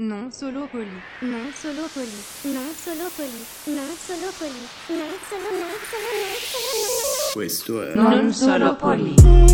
Non solo poli. Non solo poli. Non solo poli. Non solo poli. Non solo. Questo è Non solo poli.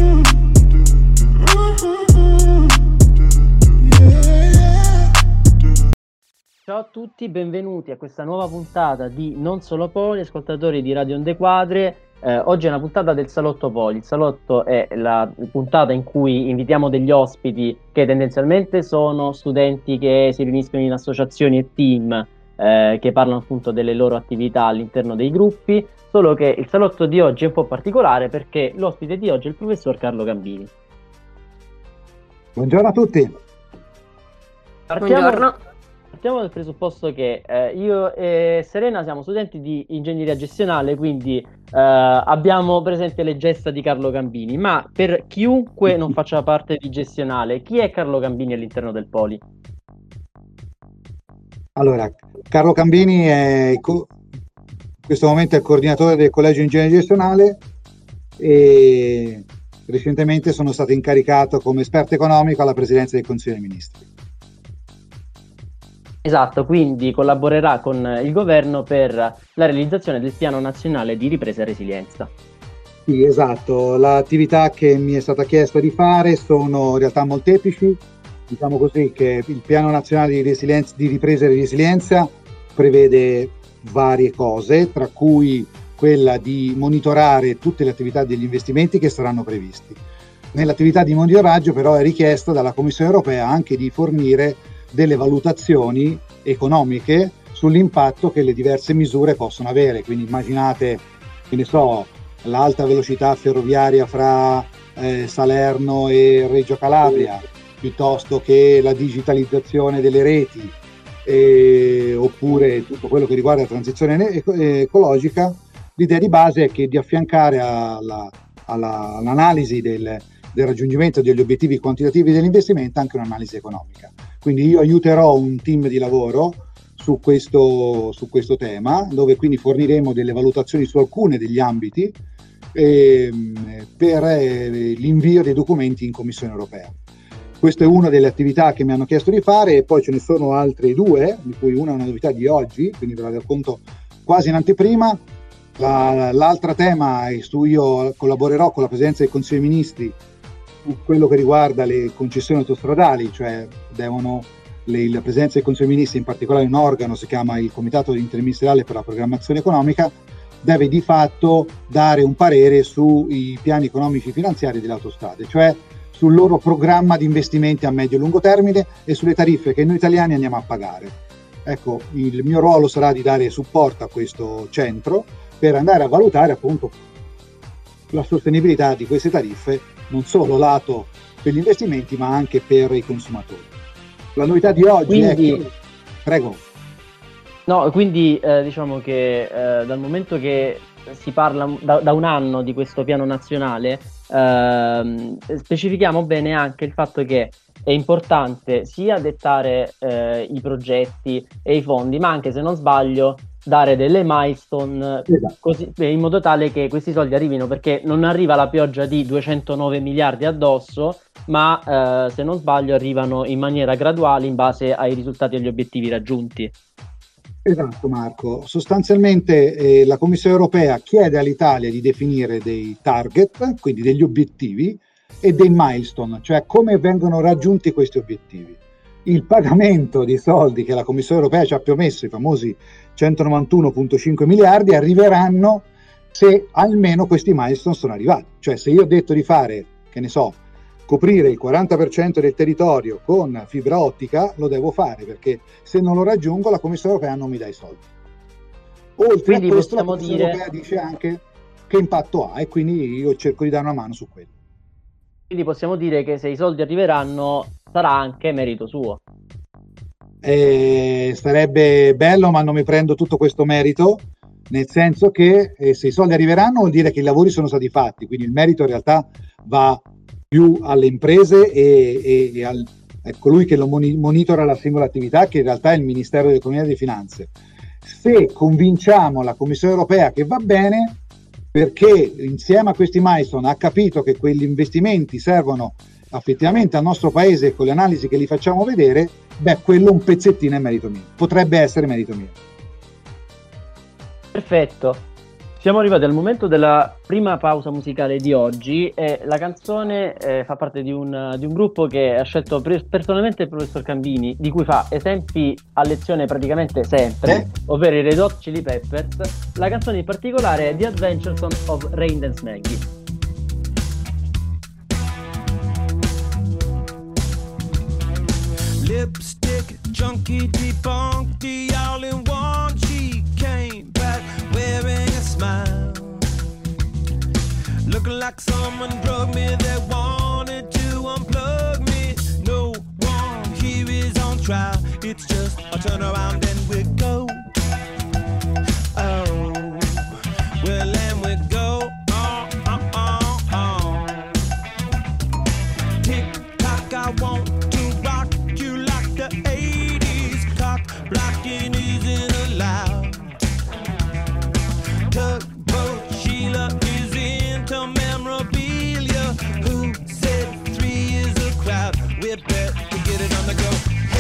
Ciao a tutti, benvenuti a questa nuova puntata di Non Solo Poli, ascoltatori di Radio Onde Quadre. Oggi è una puntata del Salotto Poli. Il Salotto è la puntata in cui invitiamo degli ospiti che tendenzialmente sono studenti che si riuniscono in associazioni e team che parlano appunto delle loro attività all'interno dei gruppi, solo che il Salotto di oggi è un po' particolare perché l'ospite di oggi è il professor Carlo Gambini. Buongiorno a tutti. Partiamo dal presupposto che io e Serena siamo studenti di ingegneria gestionale, quindi abbiamo presente le gesta di Carlo Gambini, ma per chiunque non faccia parte di gestionale, chi è Carlo Gambini all'interno del Poli? Allora, Carlo Gambini in questo momento è il coordinatore del Collegio di Ingegneria Gestionale e recentemente sono stato incaricato come esperto economico alla Presidenza del Consiglio dei Ministri. Esatto, quindi collaborerà con il governo per la realizzazione del Piano Nazionale di Ripresa e Resilienza. Sì, esatto. L'attività che mi è stata chiesta di fare sono in realtà molteplici. Diciamo così che il Piano Nazionale di Ripresa e Resilienza prevede varie cose, tra cui quella di monitorare tutte le attività degli investimenti che saranno previsti. Nell'attività di monitoraggio però è richiesto dalla Commissione europea anche di fornire delle valutazioni economiche sull'impatto che le diverse misure possono avere. Quindi immaginate, che ne so, l'alta velocità ferroviaria fra Salerno e Reggio Calabria, piuttosto che la digitalizzazione delle reti, oppure tutto quello che riguarda la transizione ecologica. L'idea di base è che di affiancare all'analisi del raggiungimento degli obiettivi quantitativi dell'investimento anche un'analisi economica. Quindi io aiuterò un team di lavoro su questo tema, dove quindi forniremo delle valutazioni su alcuni degli ambiti per l'invio dei documenti in Commissione europea. Questa è una delle attività che mi hanno chiesto di fare, e poi ce ne sono altre due, di cui una è una novità di oggi, quindi ve la racconto quasi in anteprima. L'altro tema è io collaborerò con la Presidenza del Consiglio dei Ministri su quello che riguarda le concessioni autostradali, cioè la Presidenza del Consiglio dei Ministri, in particolare un organo, si chiama il Comitato Interministeriale per la Programmazione Economica, deve di fatto dare un parere sui piani economici finanziari delle autostrade, cioè sul loro programma di investimenti a medio e lungo termine e sulle tariffe che noi italiani andiamo a pagare. Ecco, il mio ruolo sarà di dare supporto a questo centro per andare a valutare appunto la sostenibilità di queste tariffe, non solo lato per gli investimenti ma anche per i consumatori. La novità di oggi è che... Prego. No, quindi diciamo che dal momento che si parla da un anno di questo piano nazionale, specifichiamo bene anche il fatto che è importante sia dettare i progetti e i fondi, ma anche, se non sbaglio, dare delle milestone, Esatto. così, in modo tale che questi soldi arrivino, perché non arriva la pioggia di 209 miliardi addosso, ma se non sbaglio arrivano in maniera graduale in base ai risultati e agli obiettivi raggiunti. Esatto, Marco. Sostanzialmente la Commissione europea chiede all'Italia di definire dei target, quindi degli obiettivi, e dei milestone, cioè come vengono raggiunti questi obiettivi. Il pagamento di soldi che la Commissione europea ci ha promesso, i famosi 191,5 miliardi, arriveranno se almeno questi milestone sono arrivati. Cioè, se io ho detto di fare, che ne so, coprire il 40% del territorio con fibra ottica, lo devo fare, perché se non lo raggiungo la Commissione europea non mi dà i soldi. Oltre Quindi a questo, la possiamo Commissione dire... europea dice anche che impatto ha, e quindi io cerco di dare una mano su quello. Quindi possiamo dire che se i soldi arriveranno sarà anche merito suo. Sarebbe bello, ma non mi prendo tutto questo merito, nel senso che se i soldi arriveranno vuol dire che i lavori sono stati fatti, quindi il merito in realtà va più alle imprese e a colui che lo monitora la singola attività, che in realtà è il Ministero dell'Economia e delle Finanze. Se convinciamo la Commissione europea che va bene, perché insieme a questi milestone ha capito che quegli investimenti servono effettivamente al nostro paese con le analisi che li facciamo vedere, beh, quello un pezzettino è merito mio, potrebbe essere merito mio. Perfetto. Siamo arrivati al momento della prima pausa musicale di oggi e la canzone fa parte di un gruppo che ha scelto personalmente il professor Cambini, di cui fa esempi a lezione praticamente sempre, ovvero i Red Hot Chili Peppers. La canzone in particolare è The Adventures of Rain Dance Maggie. Lipstick, junkie, debunked the all-in-one. She came back wearing a smile, looking like someone drugged me that wanted to unplug me. No one here is on trial, it's just a turn around and we go. Oh, well, and we go on. Tick-tock, I want to rock you like the 80s. Cock blocking isn't allowed. Tugboat Sheila is into memorabilia. Who said 3 is a crowd? We bet to get it on the go.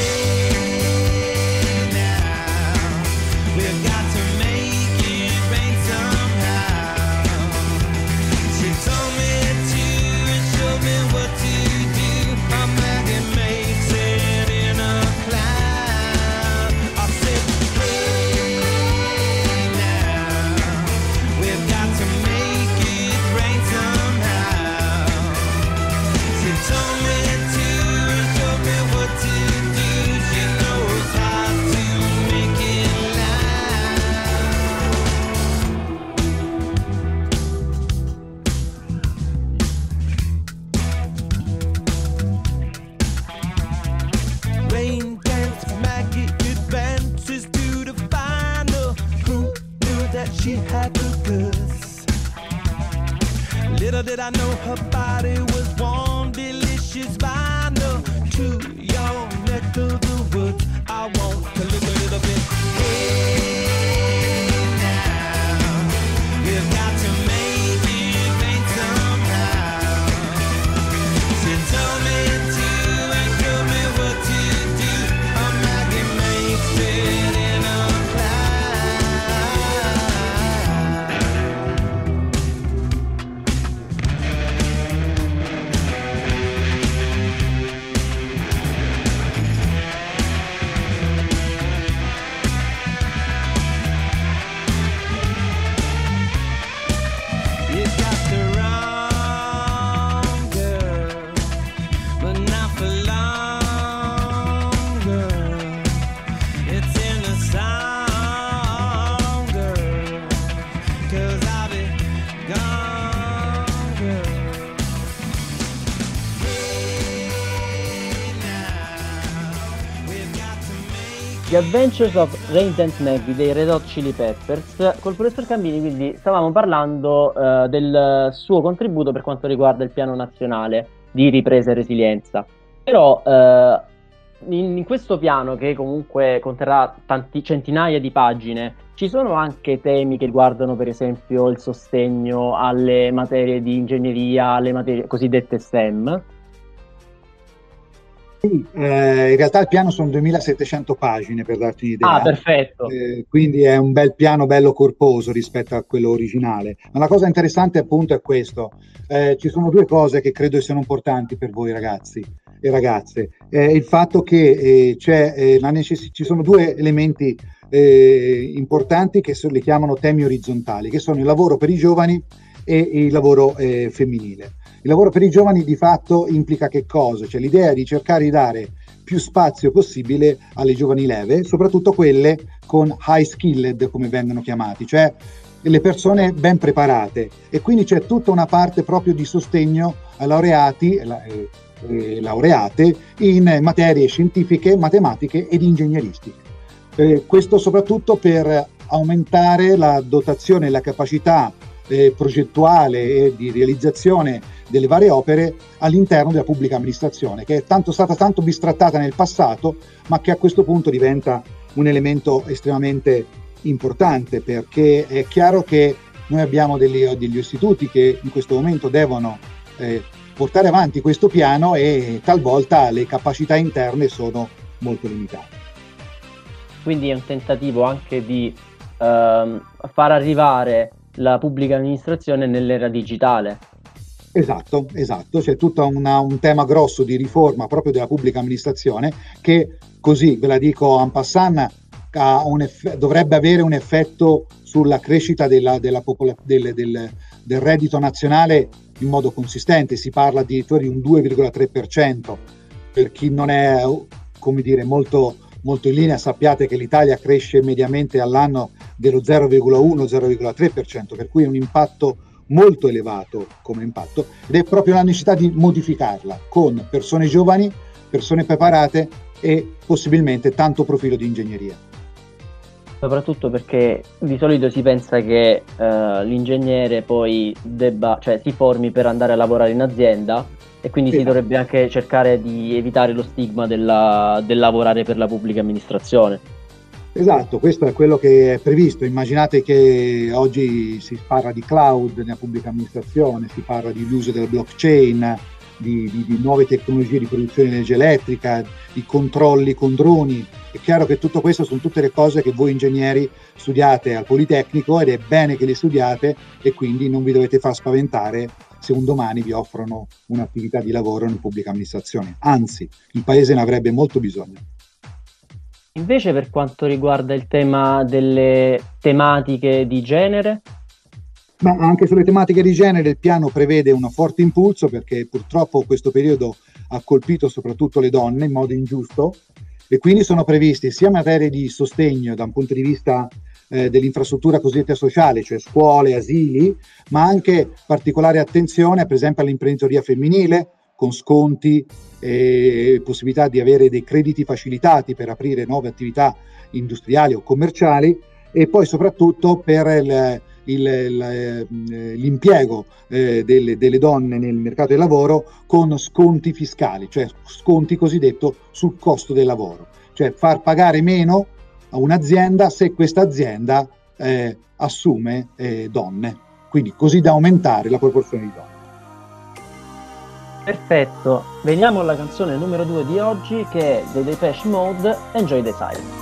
Hey now, we've got to make it rain somehow. She told me to and showed me what to do. A maggot makes it in a cloud. I said, hey now, we've got to make it rain somehow. She told me to and showed me what to do. She knows how to make it loud. Rain dance Maggie advances to the final. Who knew that she had the goods? Little did I know her body was warm, delicious vinyl. To your neck of the woods, I want to look a little bit. Hey now, we've got to make it rain somehow. She told me to and showed me what to do. A maggot makes it in a You got the wrong girl, but not for long, girl. It's in the song, girl, 'cause I'll be gone, girl. Hey now, we've got to make The Adventures of Rain Dance Maggie dei Red Hot Chili Peppers. Col professor Cambini quindi stavamo parlando del suo contributo per quanto riguarda il piano nazionale di ripresa e resilienza. Però in questo piano, che comunque conterrà centinaia di pagine, ci sono anche temi che riguardano per esempio il sostegno alle materie di ingegneria, alle materie cosiddette STEM. Sì, in realtà il piano sono 2700 pagine, per darti un'idea. Ah, perfetto. Quindi è un bel piano, bello corposo rispetto a quello originale. Ma la cosa interessante appunto è questo. Ci sono 2 cose che credo siano importanti per voi ragazzi e ragazze. Il fatto che ci sono 2 elementi importanti che li chiamano temi orizzontali, che sono il lavoro per i giovani e il lavoro femminile. Il lavoro per i giovani di fatto implica che cosa? Cioè l'idea di cercare di dare più spazio possibile alle giovani leve, soprattutto quelle con high skilled, come vengono chiamati, cioè le persone ben preparate, e quindi c'è tutta una parte proprio di sostegno ai laureati e laureate in materie scientifiche, matematiche ed ingegneristiche. Questo soprattutto per aumentare la dotazione e la capacità progettuale e di realizzazione delle varie opere all'interno della pubblica amministrazione, che è stata tanto bistrattata nel passato, ma che a questo punto diventa un elemento estremamente importante, perché è chiaro che noi abbiamo degli istituti che in questo momento devono portare avanti questo piano e talvolta le capacità interne sono molto limitate. Quindi è un tentativo anche di far arrivare la pubblica amministrazione nell'era digitale. Esatto, c'è tutto un tema grosso di riforma proprio della pubblica amministrazione che, così ve la dico en passant, dovrebbe avere un effetto sulla crescita del reddito nazionale in modo consistente. Si parla addirittura di un 2,3%. Per chi non è, come dire, molto in linea, sappiate che l'Italia cresce mediamente all'anno dello 0,1-0,3%, per cui è un impatto molto elevato come impatto, ed è proprio la necessità di modificarla con persone giovani, persone preparate e possibilmente tanto profilo di ingegneria. Soprattutto perché di solito si pensa che l'ingegnere poi si formi per andare a lavorare in azienda, e quindi si dovrebbe anche cercare di evitare lo stigma del lavorare per la pubblica amministrazione. Esatto, questo è quello che è previsto. Immaginate che oggi si parla di cloud nella pubblica amministrazione, si parla dell'uso del blockchain, di nuove tecnologie di produzione di energia elettrica, di controlli con droni. È chiaro che tutto questo sono tutte le cose che voi ingegneri studiate al Politecnico, ed è bene che le studiate, e quindi non vi dovete far spaventare se un domani vi offrono un'attività di lavoro in pubblica amministrazione. Anzi, il Paese ne avrebbe molto bisogno. Invece, per quanto riguarda il tema delle tematiche di genere? Ma anche sulle tematiche di genere il piano prevede un forte impulso, perché purtroppo questo periodo ha colpito soprattutto le donne in modo ingiusto, e quindi sono previsti sia materie di sostegno da un punto di vista dell'infrastruttura cosiddetta sociale, cioè scuole, asili, ma anche particolare attenzione per esempio all'imprenditoria femminile, con sconti e possibilità di avere dei crediti facilitati per aprire nuove attività industriali o commerciali, e poi soprattutto per l'impiego delle donne nel mercato del lavoro con sconti fiscali, cioè sconti cosiddetto sul costo del lavoro, cioè far pagare meno a un'azienda se questa azienda assume donne, quindi così da aumentare la proporzione di donne. Perfetto, veniamo alla canzone numero 2 di oggi, che è The Depeche Mode, Enjoy the Silence.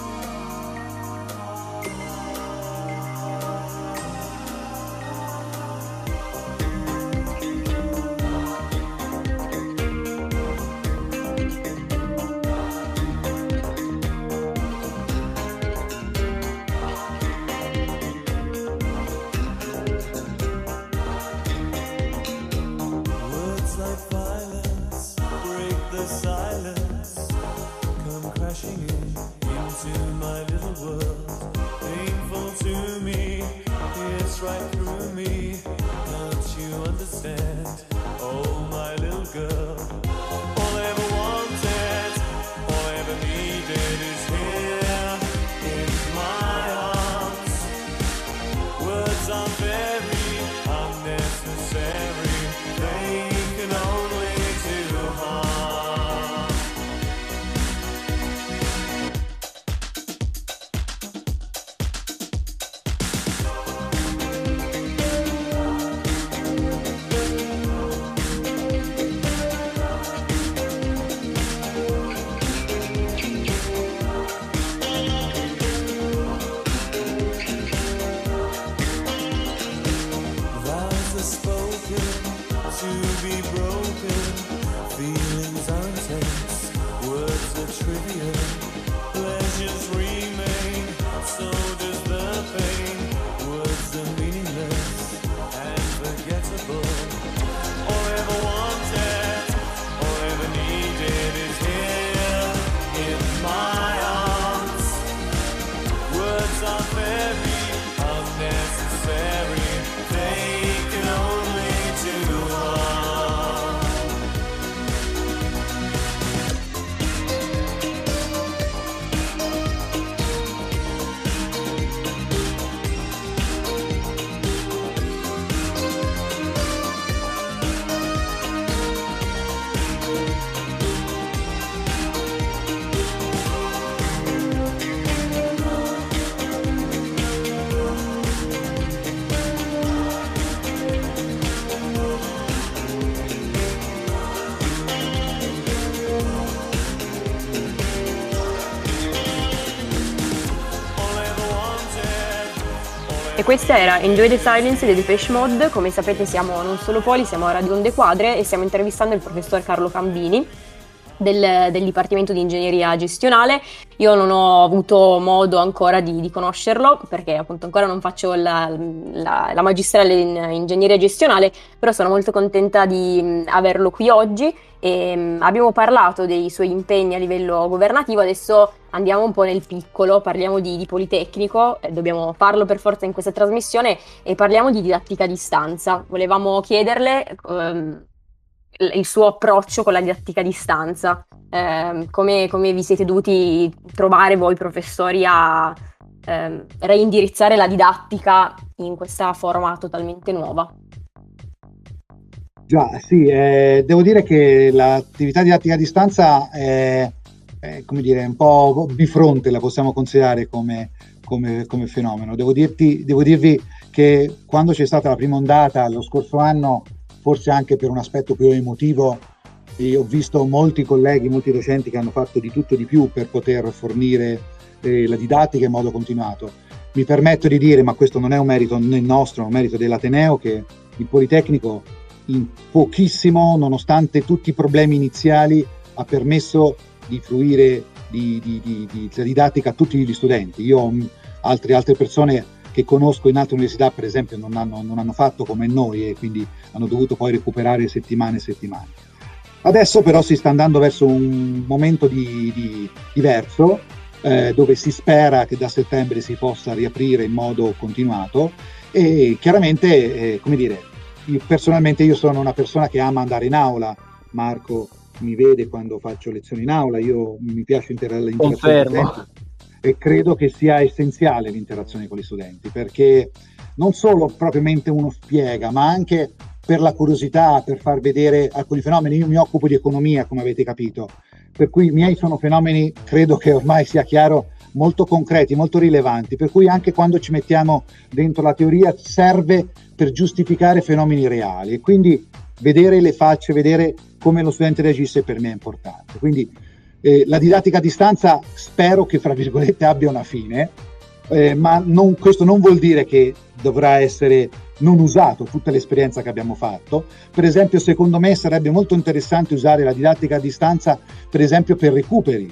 E questa era Enjoy the Silence dei Depeche Mode. Come sapete siamo Non Solo Poli, siamo a Radio Onde Quadre e stiamo intervistando il professor Carlo Cambini del Dipartimento di Ingegneria Gestionale. Io non ho avuto modo ancora di conoscerlo perché appunto ancora non faccio la magistrale in Ingegneria Gestionale, però sono molto contenta di averlo qui oggi e abbiamo parlato dei suoi impegni a livello governativo. Adesso andiamo un po' nel piccolo, parliamo di Politecnico, dobbiamo farlo per forza in questa trasmissione e parliamo di didattica a distanza. Volevamo chiederle il suo approccio con la didattica a distanza, come vi siete dovuti trovare voi professori a reindirizzare la didattica in questa forma totalmente nuova. Già, sì, devo dire che l'attività didattica a distanza è come dire, un po' bifronte, la possiamo considerare come fenomeno. Devo dirvi che quando c'è stata la prima ondata lo scorso anno, forse anche per un aspetto più emotivo, ho visto molti colleghi, molti docenti che hanno fatto di tutto e di più per poter fornire la didattica in modo continuato. Mi permetto di dire, ma questo non è un merito né nostro, è un merito dell'Ateneo, che il Politecnico in pochissimo, nonostante tutti i problemi iniziali, ha permesso di fruire di didattica a tutti gli studenti. Io altre persone che conosco in altre università, per esempio, non hanno fatto come noi e quindi hanno dovuto poi recuperare settimane e settimane. Adesso però si sta andando verso un momento diverso, dove si spera che da settembre si possa riaprire in modo continuato e chiaramente, come dire, personalmente io sono una persona che ama andare in aula. Marco mi vede quando faccio lezioni in aula, mi piace l'interazione. Confermo. E credo che sia essenziale l'interazione con gli studenti, perché non solo propriamente uno spiega, ma anche per la curiosità, per far vedere alcuni fenomeni. Io mi occupo di economia, come avete capito, per cui i miei sono fenomeni, credo che ormai sia chiaro, molto concreti, molto rilevanti, per cui anche quando ci mettiamo dentro la teoria serve per giustificare fenomeni reali, e quindi vedere le facce, vedere come lo studente reagisce per me è importante. Quindi la didattica a distanza spero che, fra virgolette, abbia una fine, ma questo non vuol dire che dovrà essere non usato tutta l'esperienza che abbiamo fatto. Per esempio, secondo me sarebbe molto interessante usare la didattica a distanza, per esempio, per recuperi.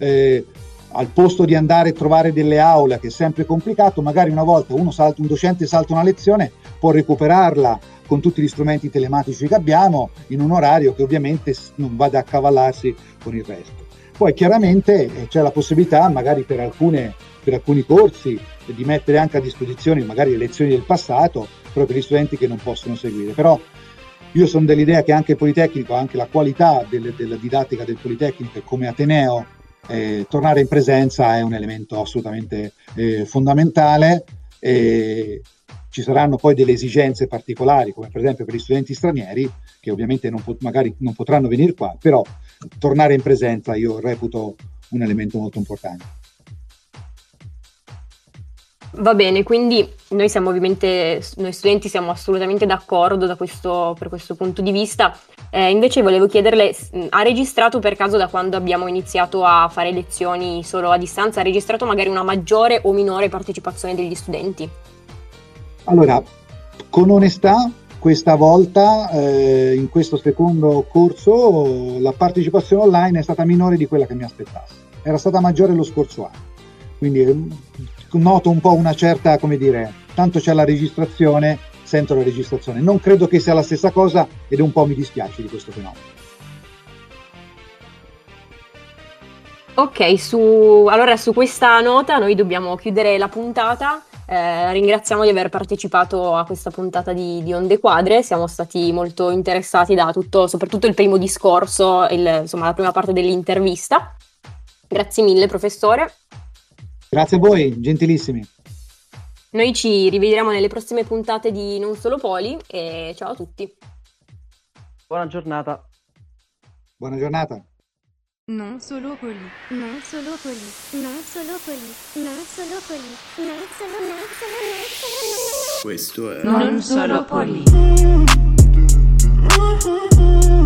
Al posto di andare a trovare delle aule, che è sempre complicato, magari una volta un docente salta una lezione, può recuperarla con tutti gli strumenti telematici che abbiamo, in un orario che ovviamente non vada a accavallarsi con il resto. Poi chiaramente c'è la possibilità, magari per alcuni corsi, di mettere anche a disposizione magari le lezioni del passato, proprio per gli studenti che non possono seguire. Però io sono dell'idea che anche il Politecnico, anche la qualità della didattica del Politecnico come Ateneo, tornare in presenza è un elemento assolutamente fondamentale. Ci saranno poi delle esigenze particolari, come per esempio per gli studenti stranieri, che ovviamente magari non potranno venire qua, però tornare in presenza io reputo un elemento molto importante. Va bene, quindi noi studenti siamo assolutamente d'accordo per questo punto di vista. Invece volevo chiederle, ha registrato per caso, da quando abbiamo iniziato a fare lezioni solo a distanza, ha registrato magari una maggiore o minore partecipazione degli studenti? Allora, con onestà, questa volta, in questo secondo corso, la partecipazione online è stata minore di quella che mi aspettassi. Era stata maggiore lo scorso anno. Quindi noto un po' una certa, come dire, tanto c'è la registrazione, sento la registrazione. Non credo che sia la stessa cosa ed un po' mi dispiace di questo fenomeno. Ok, allora su questa nota noi dobbiamo chiudere la puntata. Ringraziamo di aver partecipato a questa puntata di Onde Quadre, siamo stati molto interessati da tutto, soprattutto il primo discorso, insomma la prima parte dell'intervista. Grazie mille professore. Grazie a voi, gentilissimi. Noi ci rivedremo nelle prossime puntate di Non Solo Poli e ciao a tutti. Buona giornata. Buona giornata. Non solo poli. Non solo poli. Non solo poli. Non solo poli. Non solo. Questo è Non Solo Poli.